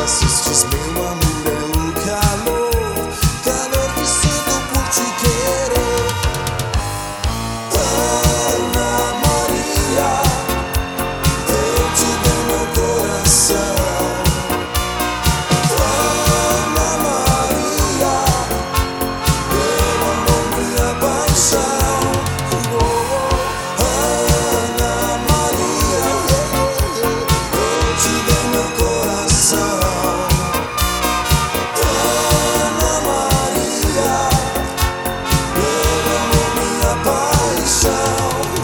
assustes, meu amor, é o calor, calor que sinto por te querer. Ana Maria, eu te dei meu coração. Ana Maria, meu amor, minha paixão. Ana Maria, eu te dei meu coração. Ana Maria, meu amor, minha paixão.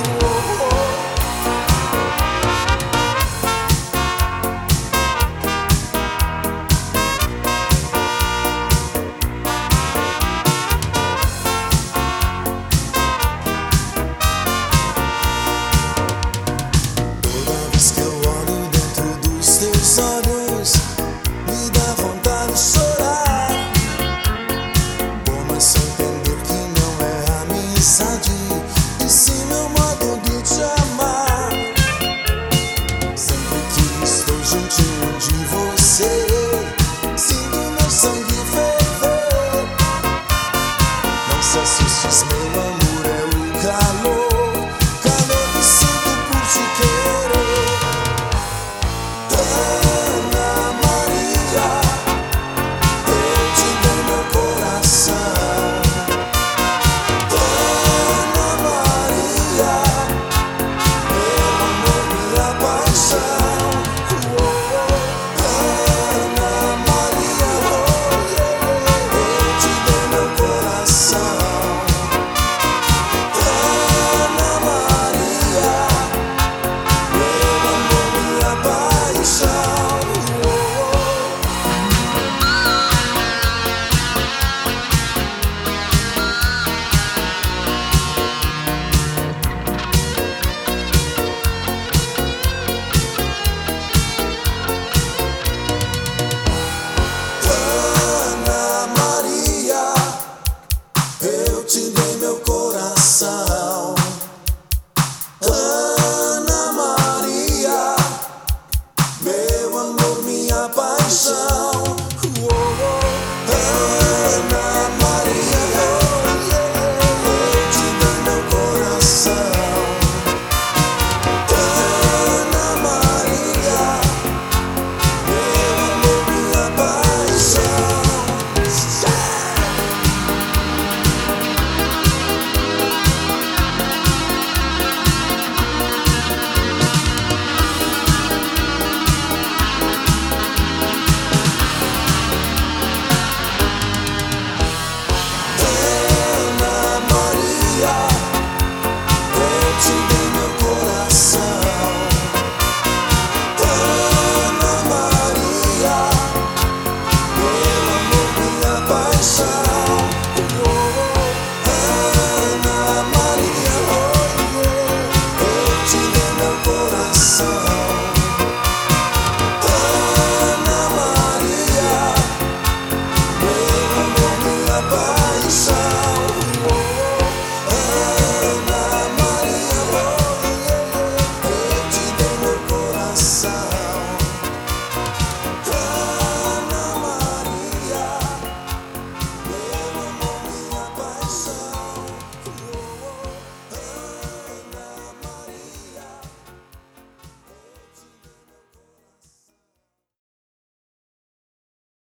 Toda vez que eu olho dentro dos teus olhos, me dá vontade de chorar. Bom, mas só entender que não é amizade, e sim meu modo de te amar. Sempre que estou juntinho de você, sinto meu sangue ferver. Não se assustes, meu amor, é o calor, calor que sinto por te querer. Ana Maria, eu te dei meu coração. Ana Maria, meu amor, minha paixão. Ana Maria, eu te dei meu coração. Ana Maria, meu amor, minha paixão. Ana Maria, eu te dei meu coração. Ana Maria, meu amor, minha paixão. Ana Maria, eu te dei meu coração. Ana Maria, meu amor, minha paixão. Ana Maria, eu te dei meu coração. Ana Maria, meu amor, minha paixão. Ana Maria, eu te dei meu coração.